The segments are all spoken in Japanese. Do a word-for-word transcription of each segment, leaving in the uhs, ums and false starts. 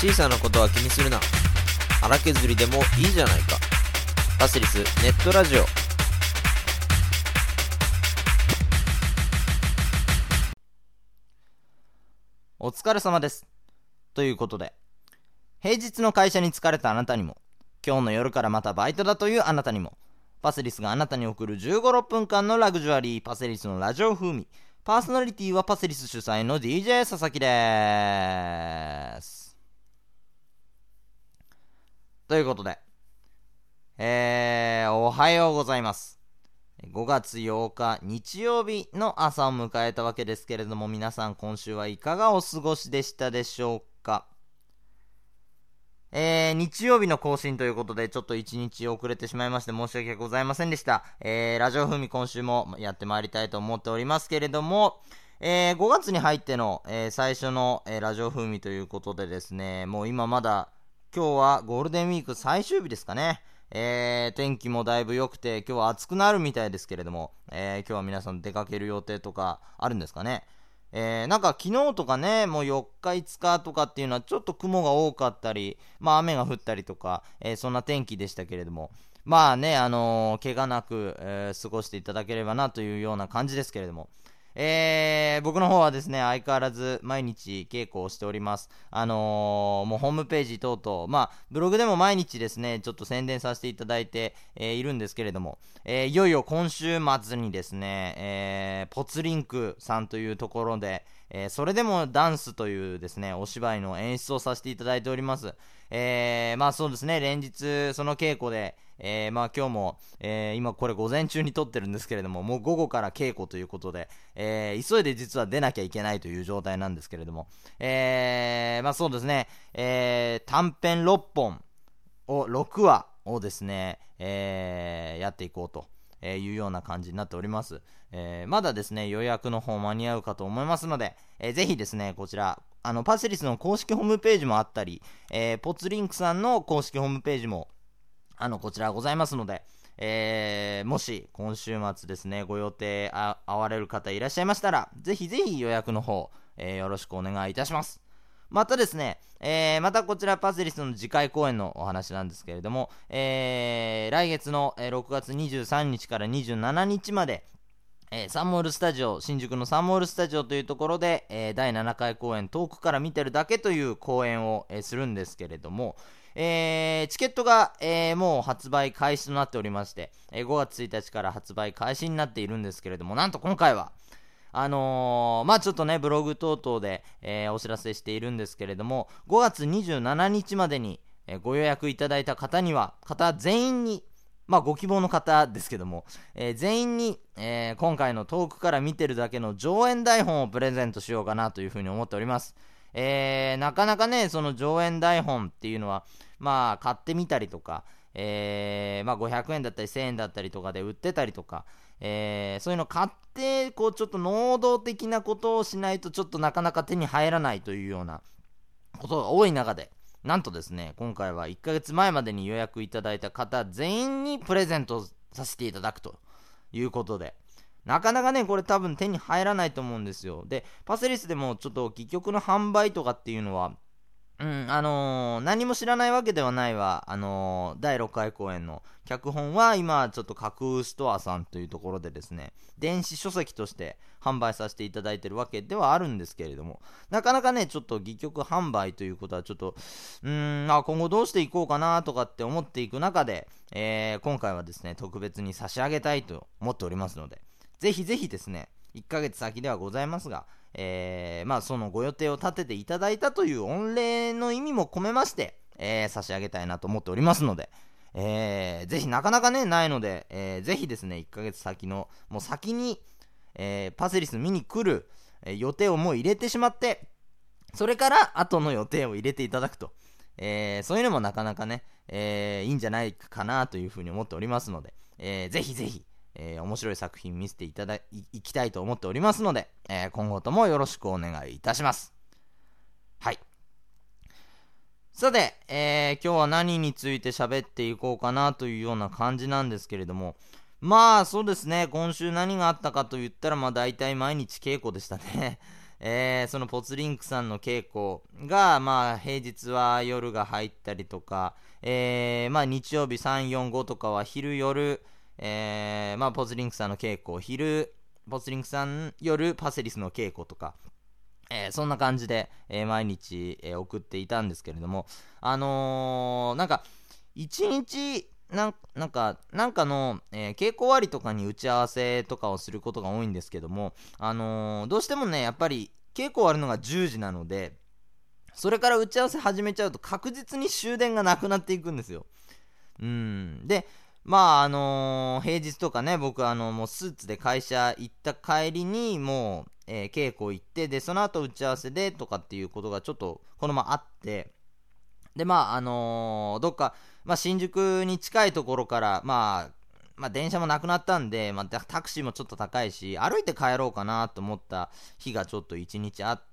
小さなことは気にするな。荒削りでもいいじゃないか。パセリスネットラジオ。 お疲れ様です。ということで、平日の会社に疲れたあなたにも、今日の夜からまたバイトだというあなたにも、パセリスがあなたに送るじゅうご、ろっぷんかんのラグジュアリー、パセリスのラジオ風味。パーソナリティはパセリス主催の ディージェー 佐々木でーす。ということで、えー、おはようございます。ごがつようか日曜日の朝を迎えたわけですけれども、皆さん今週はいかがお過ごしでしたでしょうか。えー、日曜日の更新ということで、ちょっと一日遅れてしまいまして申し訳ございませんでした。えー、ラジオ風味今週もやってまいりたいと思っておりますけれども、えー、ごがつに入っての、えー、最初の、えー、ラジオ風味ということでですね、もう今まだ、今日はゴールデンウィーク最終日ですかね。えー、天気もだいぶ良くて、今日は暑くなるみたいですけれども、えー、今日は皆さん出かける予定とかあるんですかね。えー、なんか昨日とかね、もうよっかいつかとかっていうのはちょっと雲が多かったり、まあ雨が降ったりとか、えー、そんな天気でしたけれども、まあね、あのー、怪我なく、えー、過ごしていただければなというような感じですけれども、えー、僕の方はですね、相変わらず毎日稽古をしております。あのー、もうホームページ等々、まあ、ブログでも毎日ですね、ちょっと宣伝させていただいて、えー、いるんですけれども、えー、いよいよ今週末にですね、えー、ポツリンクさんというところで、えー、それでもダンスというですね、お芝居の演出をさせていただいております。えー、まあそうですね、連日その稽古で、えー、まあ今日も、えー、今これ午前中に撮ってるんですけれども、もう午後から稽古ということで、えー、急いで実は出なきゃいけないという状態なんですけれども、えー、まあそうですね、えー、短編ろっぽんをろくわをですね、えー、やっていこうというような感じになっております。えー、まだですね予約の方間に合うかと思いますので、えー、ぜひですねこちらあのパセリスの公式ホームページもあったり、えー、ポツリンクさんの公式ホームページもあのこちらございますので、えー、もし今週末ですねご予定あ合われる方いらっしゃいましたら、ぜひぜひ予約の方、えー、よろしくお願いいたします。またですね、えー、またこちらパセリスの次回公演のお話なんですけれども、えー、来月のろくがつにじゅうさんにちからにじゅうしちにちまで、えー、サンモールスタジオ、新宿のサンモールスタジオというところで、えー、だいななかい公演遠くから見てるだけという公演を、えー、するんですけれども、えー、チケットが、えー、もう発売開始となっておりまして、えー、ごがつついたちから発売開始になっているんですけれども、なんと今回はあのー、まあちょっとねブログ等々で、えー、お知らせしているんですけれども、ごがつにじゅうしちにちまでに、えー、ご予約いただいた方には方全員に、まあご希望の方ですけども、えー、全員に、えー、今回の遠くから見てるだけの上演台本をプレゼントしようかなというふうに思っております。えー、なかなかねその上演台本っていうのはまあ買ってみたりとか、えー、まあごひゃくえんだったりせんえんだったりとかで売ってたりとか、えー、そういうの買ってこうちょっと能動的なことをしないとちょっとなかなか手に入らないというようなことが多い中で、なんとですね今回はいっかげつまえまでに予約いただいた方全員にプレゼントさせていただくということで、なかなかねこれ多分手に入らないと思うんですよ。でパセリスでもちょっと戯曲の販売とかっていうのはうんあのー、何も知らないわけではないわ。あのー、だいろっかい公演の脚本は今ちょっと架空ストアさんというところでですね電子書籍として販売させていただいてるわけではあるんですけれども、なかなかねちょっと戯曲販売ということはちょっとうーんあ今後どうしていこうかなとかって思っていく中で、えー、今回はですね特別に差し上げたいと思っておりますので、ぜひぜひですねいっかげつ先ではございますが、えー、まあそのご予定を立てていただいたという御礼の意味も込めまして、えー、差し上げたいなと思っておりますので、えー、ぜひなかなかねないので、えー、ぜひですねいっかげつ先のもう先に、えー、パセリス見に来る、えー、予定をもう入れてしまって、それから後の予定を入れていただくと、えー、そういうのもなかなかね、えー、いいんじゃないかなというふうに思っておりますので、えー、ぜひぜひえー、面白い作品見せていただ い, いきたいと思っておりますので、えー、今後ともよろしくお願いいたします。はい。さて、えー、今日は何について喋っていこうかなというような感じなんですけれども、まあそうですね今週何があったかと言ったらまあ大体毎日稽古でしたね。 えー、そのポツリンクさんの稽古が、まあ、平日は夜が入ったりとか、えー、まあ、日曜日さん、よん、ごとかは昼夜、えー、まあ、ポツリンクさんの稽古、昼、ポツリンクさん夜、パセリスの稽古とか、えー、そんな感じで、えー、毎日、えー、送っていたんですけれども、あのー、なんか、一日、なんなんか、なんかの、えー、稽古終わりとかに打ち合わせとかをすることが多いんですけども、あのー、どうしてもね、やっぱり稽古終わるのがじゅうじなので、それから打ち合わせ始めちゃうと確実に終電がなくなっていくんですよ。うん。で、まあ、あのー、平日とかね、僕、あの、もうスーツで会社行った帰りに、もう、えー稽古行って、で、その後打ち合わせでとかっていうことがちょっと、このままあって、で、まあ、あのーどっか、まあ、新宿に近いところから、まあ、まあ、電車もなくなったんで、まあ、タタクシーもちょっと高いし、歩いて帰ろうかなと思った日がちょっと一日あって、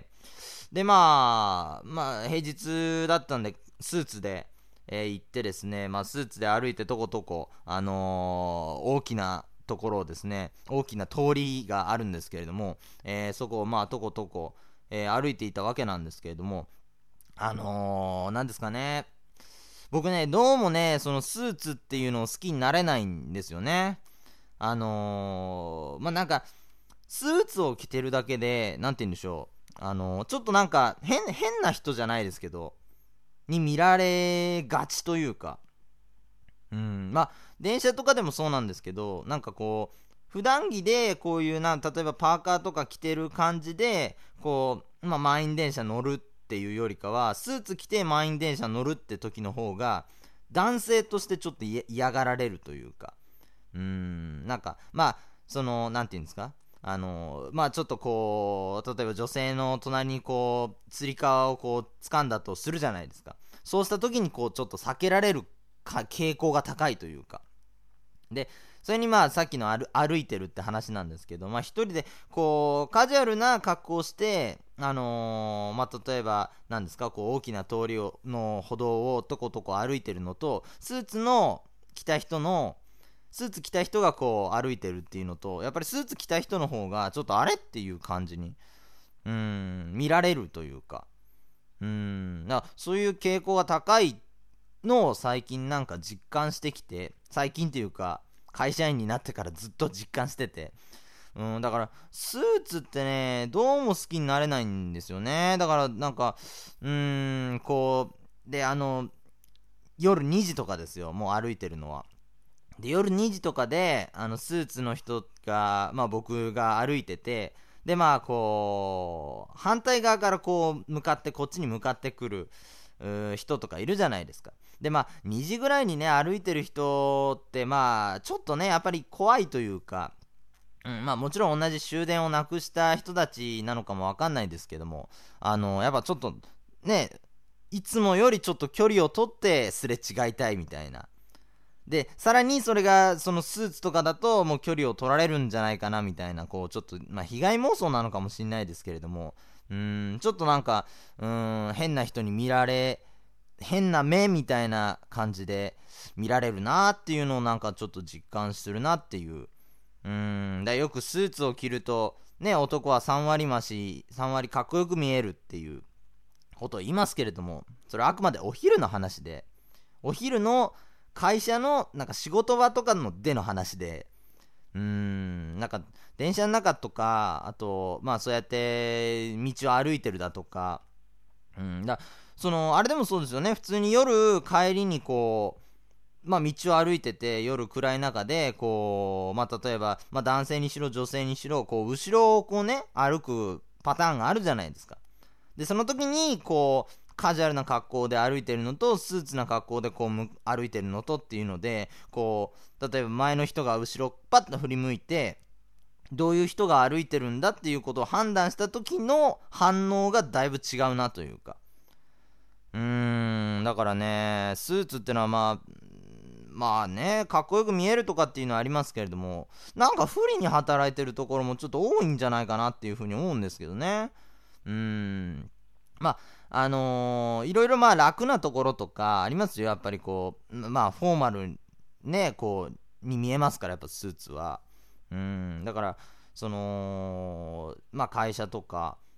で、まあ、まあ、平日だったんで、スーツで、えー行ってですね、まあ、スーツで歩いてとことこ、あのー大きなところをですね、大きな通りがあるんですけれども、えーそこを、まあ、とことこ、えー歩いていたわけなんですけれども、あのー、なんですかね、僕ね、どうもね、そのスーツっていうのを好きになれないんですよね。あのー、まあ、なんか、スーツを着てるだけで、なんて言うんでしょう。あのー、ちょっとなんか、変、変な人じゃないですけど、に見られがちというか、うん、まあ、電車とかでもそうなんですけど、なんかこう、普段着でこういうな、例えばパーカーとか着てる感じで、こう、まあ、満員電車乗るっていうよりかは、スーツ着て満員電車乗るって時の方が、男性としてちょっとい嫌がられるというか、うーん、なんか、まあ、その、なんていうんですか、あの、まあちょっとこう、例えば女性の隣にこう、つり革をこう、掴んだとするじゃないですか。そうした時にこう、ちょっと避けられるか傾向が高いというか。で、それにまあさっきの歩歩いてるって話なんですけど、まあ一人でこう、カジュアルな格好をして、あのーまあ例えば、なんですか、こう大きな通りをの歩道をとことこ歩いてるのと、スーツの着た人の、スーツ着た人がこう歩いてるっていうのと、やっぱりスーツ着た人の方がちょっとあれっていう感じに、うーん、見られるというか、うーん、なそういう傾向が高いのを最近なんか実感してきて、最近っていうか、会社員になってからずっと実感してて、うん、だからスーツってね、どうも好きになれないんですよね。だからなんか、うーん、こう、で、あの、夜にじとかですよ、もう歩いてるのは。で、夜にじとかで、あの、スーツの人が、まあ僕が歩いてて、で、まあこう、反対側からこう、向かって、こっちに向かってくる、うー人とかいるじゃないですか。で、まあ、にじぐらいにね、歩いてる人って、まあ、ちょっとね、やっぱり怖いというか、うん、まあもちろん同じ終電をなくした人たちなのかもわかんないですけども、あの、やっぱちょっと、ね、いつもよりちょっと距離を取ってすれ違いたいみたいな。で、さらにそれが、そのスーツとかだと、もう距離を取られるんじゃないかなみたいな、こう、ちょっと、まあ、被害妄想なのかもしれないですけれども、うーん、ちょっとなんか、うーん、変な人に見られ、変な目みたいな感じで見られるなっていうのをなんかちょっと実感するなっていう。うーん、だよくスーツを着ると、ね、男はさん割増し、さん割かっこよく見えるっていうことを言いますけれども、それはあくまでお昼の話で、お昼の会社のなんか仕事場とかのでの話で、うーん、なんか電車の中とか、あとまあそうやって道を歩いてるだとか、うん、だそのあれでもそうですよね。普通に夜帰りにこう、まあ道を歩いてて夜暗い中でこう、まあ例えば、まあ男性にしろ女性にしろ、こう後ろをこうね歩くパターンがあるじゃないですか。でその時にこうカジュアルな格好で歩いてるのと、スーツな格好でこうむ歩いてるのとっていうので、こう例えば前の人が後ろパッと振り向いて、どういう人が歩いてるんだっていうことを判断した時の反応がだいぶ違うなというか、うーん、だからね、スーツってのはまあまあね、かっこよく見えるとかっていうのはありますけれども、なんか不利に働いてるところもちょっと多いんじゃないかなっていうふうに思うんですけどね。うーん、まああのーいろいろまあ楽なところとかありますよ。やっぱりこう、まあフォーマルね、こうに見えますから、やっぱスーツは。うーん、だからそのまあ会社とか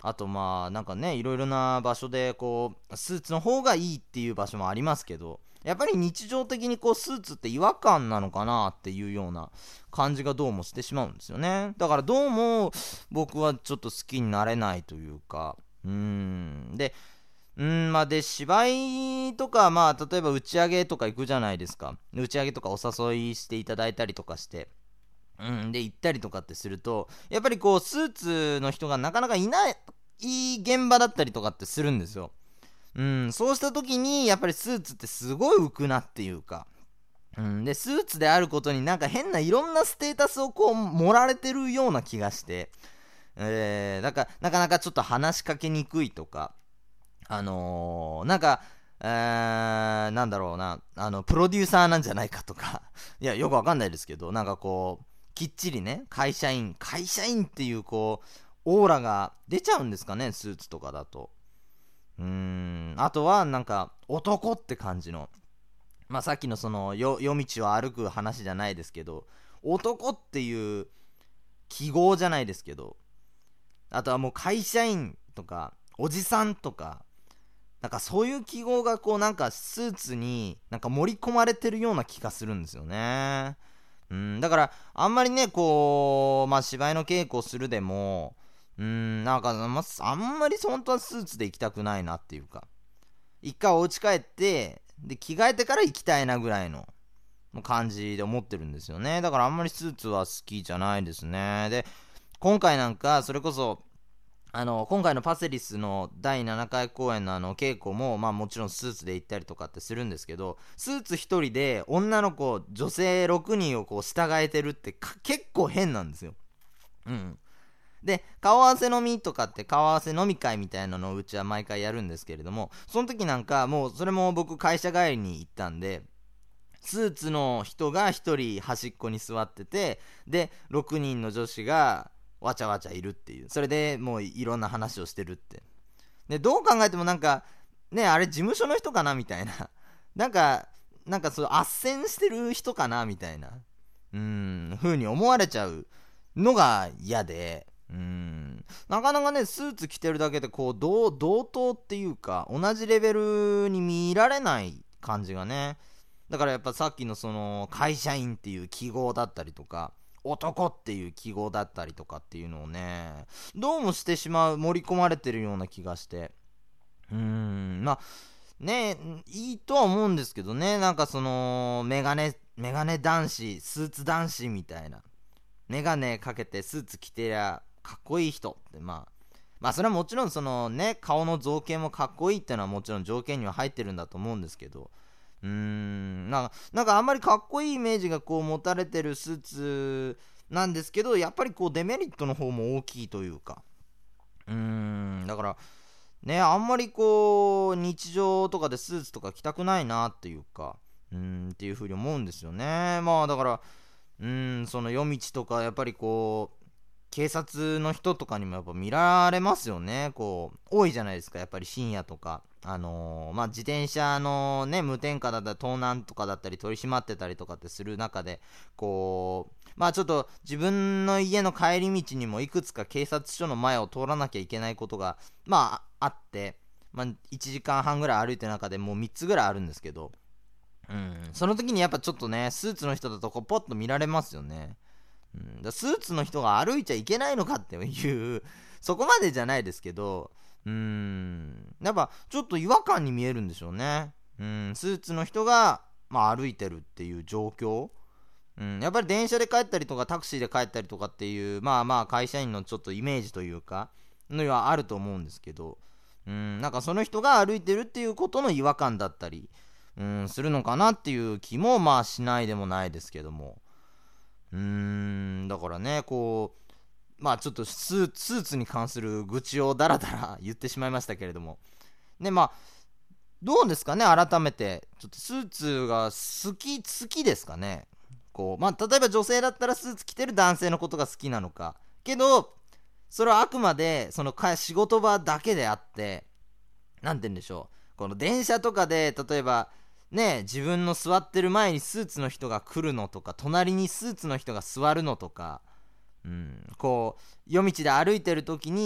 あとまあなんかねいろいろな場所でこうスーツの方がいいっていう場所もありますけど、やっぱり日常的にこうスーツって違和感なのかなっていうような感じがどうもしてしまうんですよね。だからどうも僕はちょっと好きになれないというか、うーんでうーんまあで芝居とか、まあ例えば打ち上げとか行くじゃないですか。打ち上げとかお誘いしていただいたりとかして、うんで行ったりとかってすると、やっぱりこうスーツの人がなかなかいないいい現場だったりとかってするんですよ。うん、そうした時にやっぱりスーツってすごい浮くなっていうか、うん、でスーツであることになんか変ないろんなステータスをこう盛られてるような気がして、えー、だからなかなかちょっと話しかけにくいとか、あのー、なんか、えー、なんだろうな、あのプロデューサーなんじゃないかとかいやよくわかんないですけど、なんかこうきっちりね会社員会社員っていうこうオーラが出ちゃうんですかね、スーツとかだと。うーんあとはなんか男って感じの、まあさっきのそのよ夜道を歩く話じゃないですけど、男っていう記号じゃないですけど、あとはもう会社員とかおじさんとか、なんかそういう記号がこうなんかスーツになんか盛り込まれてるような気がするんですよね。うんだからあんまりねこうまあ芝居の稽古をするでも、うーんなんか、まあ、あんまり本当はスーツで行きたくないなっていうか、一回お家帰ってで着替えてから行きたいなぐらいの感じで思ってるんですよね。だからあんまりスーツは好きじゃないですね。で今回なんかそれこそあの今回のパセリスのだいななかい公演のあの稽古も、まあもちろんスーツで行ったりとかってするんですけど、スーツ一人で女の子女性ろくにんをこう従えてるって結構変なんですよ。うんで顔合わせ飲みとかって顔合わせ飲み会みたいなのをうちは毎回やるんですけれども、その時なんかもうそれも僕会社帰りに行ったんで、スーツの人がひとり端っこに座ってて、でろくにんの女子がわちゃわちゃいるっていう、それでもういろんな話をしてるって。でどう考えてもなんかねあれ事務所の人かなみたいななんかなんかそう斡旋してる人かなみたいなうーん風に思われちゃうのが嫌で、うーんなかなかねスーツ着てるだけでこう同同等っていうか同じレベルに見られない感じがね。だからやっぱさっきのその会社員っていう記号だったりとか男っていう記号だったりとかっていうのをねどうもしてしまう、盛り込まれてるような気がして、うーんまあねいいとは思うんですけどね、なんかそのメガネメガネ男子スーツ男子みたいな、メガネかけてスーツ着てりゃかっこいい人って、まあまあそれはもちろんそのね顔の造形もかっこいいってのはもちろん条件には入ってるんだと思うんですけど、うーんなんかなんかあんまりかっこいいイメージがこう持たれてるスーツなんですけど、やっぱりこうデメリットの方も大きいというか、うーんだからねあんまりこう日常とかでスーツとか着たくないなっていうか、うーんっていう風に思うんですよね。まあだからうーんその夜道とかやっぱりこう警察の人とかにもやっぱ見られますよね。こう多いじゃないですか、やっぱり深夜とかあのー、まあ自転車のね無添加だったり盗難とかだったり取り締まってたりとかってする中で、こうまあちょっと自分の家の帰り道にもいくつか警察署の前を通らなきゃいけないことがまああって、まあいちじかんはんぐらい歩いてる中でもうみっつぐらいあるんですけど、うんその時にやっぱちょっとねスーツの人だとこうポッと見られますよね。うん、だスーツの人が歩いちゃいけないのかっていうそこまでじゃないですけど、うーんやっぱちょっと違和感に見えるんでしょうね。うんスーツの人が、まあ、歩いてるっていう状況、うん、やっぱり電車で帰ったりとかタクシーで帰ったりとかっていうまあまあ会社員のちょっとイメージというかのはあると思うんですけど、うんなんかその人が歩いてるっていうことの違和感だったりうんするのかなっていう気もまあしないでもないですけども、うーんだからねこうまあちょっとスー、スーツに関する愚痴をだらだら言ってしまいましたけれども、でまあどうですかね、改めてちょっとスーツが好き好きですかね。こうまあ例えば女性だったらスーツ着てる男性のことが好きなのか、けどそれはあくまでそのか仕事場だけであって、なんて言うんでしょう、この電車とかで例えばね自分の座ってる前にスーツの人が来るのとか隣にスーツの人が座るのとか、うん、こう夜道で歩いてる時に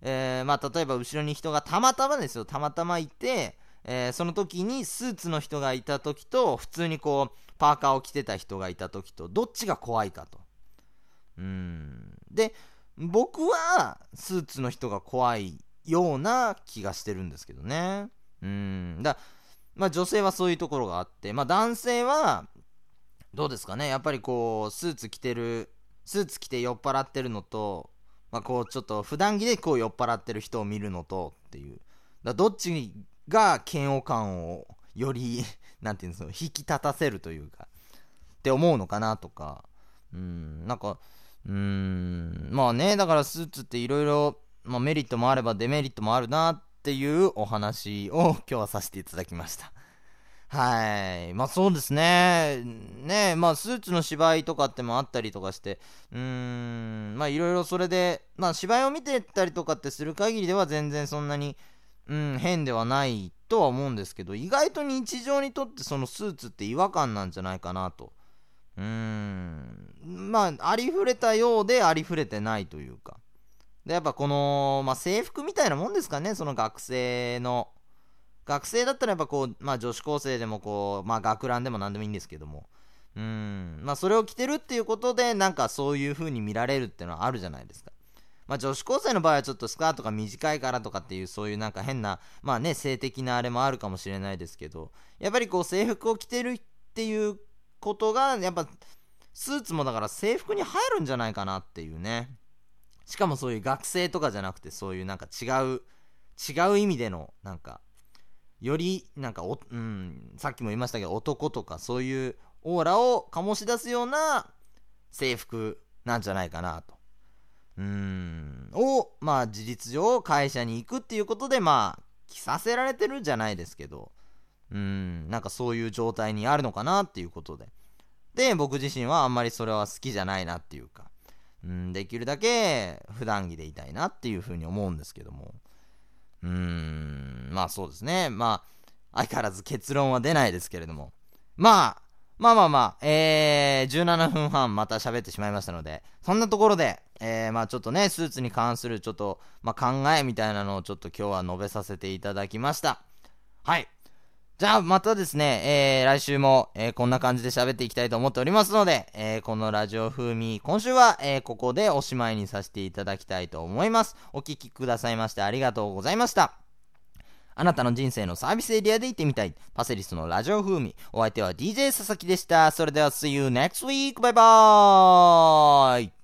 えー、まあ例えば後ろに人がたまたまですよたまたまいて、えー、その時にスーツの人がいた時と普通にこうパーカーを着てた人がいた時とどっちが怖いかと。うーんで僕はスーツの人が怖いような気がしてるんですけどね。うーんだまあ女性はそういうところがあって、まあ男性はどうですかね。やっぱりこうスーツ着てるスーツ着て酔っ払ってるのと、まあこうちょっと普段着でこう酔っ払ってる人を見るのとっていう、だどっちが嫌悪感をよりなんていうんですか、引き立たせるというかって思うのかなとか、うーんなんかうーんまあね、だからスーツっていろいろメリットもあればデメリットもあるなっていうお話を今日はさせていただきました。はい。まあそうですね。ねまあスーツの芝居とかってもあったりとかして、うーん、まあいろいろそれで、まあ芝居を見てたりとかってする限りでは全然そんなに、うん、変ではないとは思うんですけど、意外と日常にとってそのスーツって違和感なんじゃないかなと。うーん、まあありふれたようでありふれてないというか。で、やっぱこの、まあ制服みたいなもんですかね、その学生の。学生だったらやっぱこう、まあ女子高生でもこう、まあ学ランでも何でもいいんですけども、うーん、まあそれを着てるっていうことで、なんかそういう風に見られるっていうのはあるじゃないですか。まあ女子高生の場合はちょっとスカートが短いからとかっていう、そういうなんか変な、まあね、性的なあれもあるかもしれないですけど、やっぱりこう制服を着てるっていうことが、やっぱスーツもだから制服に入るんじゃないかなっていうね。しかもそういう学生とかじゃなくて、そういうなんか違う、違う意味での、なんか、よりなんかお、うん、さっきも言いましたけど男とかそういうオーラを醸し出すような制服なんじゃないかなと。うーんをまあ事実上会社に行くっていうことでまあ着させられてるじゃないですけど、うーんなんかそういう状態にあるのかなっていうことで、で僕自身はあんまりそれは好きじゃないなっていうか、うん、できるだけ普段着でいたいなっていうふうに思うんですけども、うーんまあそうですね。まあ相変わらず結論は出ないですけれども、まあまあまあまあえー、じゅうななふんはんまた喋ってしまいましたので、そんなところでえー、まあちょっとねスーツに関するちょっと、まあ、考えみたいなのをちょっと今日は述べさせていただきました。はい、じゃあまたですね、えー、来週も、えー、こんな感じで喋っていきたいと思っておりますので、えー、このラジオ風味今週は、えー、ここでおしまいにさせていただきたいと思います。お聞きくださいましてありがとうございました。あなたの人生のサービスエリアで行ってみたいパセリスのラジオ風味、お相手は ディージェー 佐々木でした。それでは See you next week. バイバーイ。